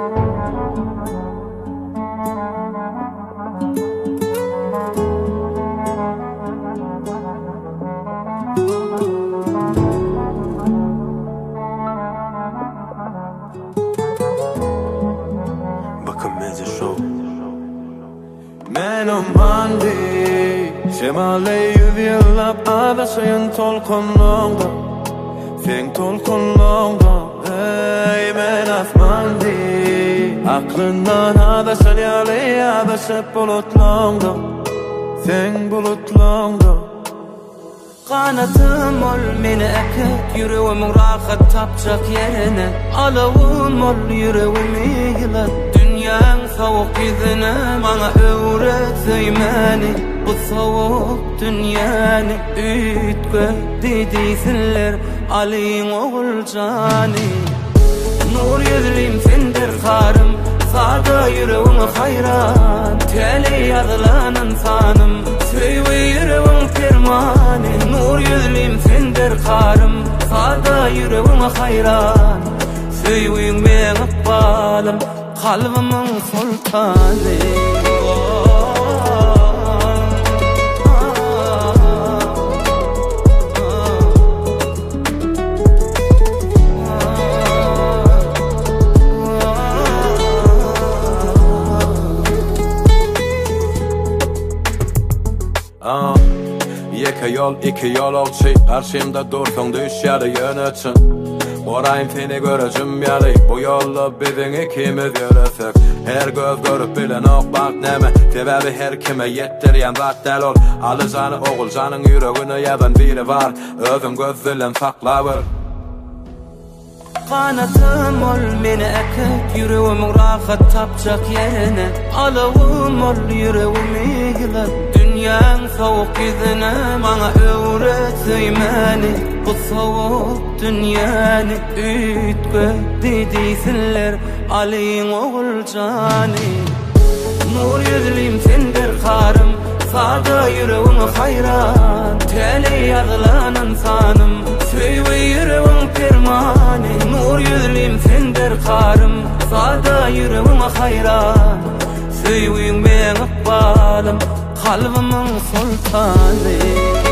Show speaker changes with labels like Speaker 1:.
Speaker 1: Menom handi Şemale yüzyıllap adasayın tolkunluğda Sen tolkunluğda Ey men asmandi Aklından adasan yali adasıp bulutluğda Sen bulutluğda
Speaker 2: Kanatım ol meni ekip yüreğimin rahat tapacak yerine Alavum ol yüreğimi yılat Dünyan soğuk yüzüne bana öğret zeymeni Bu soğuk dünyanı ütgö dediysinler Ali'in oğul cani Nur yüzlüm sendir karım Sada yüreğime hayran Teli yazılanan sanım Söyve yüreğim fermani Nur yüzlüm sendir karım Sada yüreğime hayran Söyveyin ben akbalım Kalbimin sultanı
Speaker 1: iki yol olçi Karşımda dursun düşyarı yönetsin Orayın seni göreceğim yarı Bu yolu bizim ikimiz yürüsük Her göz görüp bilen ok bak neme Sebebi her kime yettiriyen vaddel ol Alıcanı oğulcanın yüreğini yazan biri var Özüm gözülen saklavır
Speaker 2: Kanatım ol meni ekip yüreğimin rahat tapacak yerine Alavum ol yüreğimi yılat Dünyan soğuk yüzüne bana öğret zeymeni Bu soğuk dünyanı ütgö dediysinler Ali'in oğul cani Nur yüzlüm sendir karım Sada yüreğime hayran Teli yazılanan sanım Söyve yüreğim fermani Nur yüzlüm sendir karım Sada yüreğime hayran Söyveyin ben akbalım Kalbimin sultanı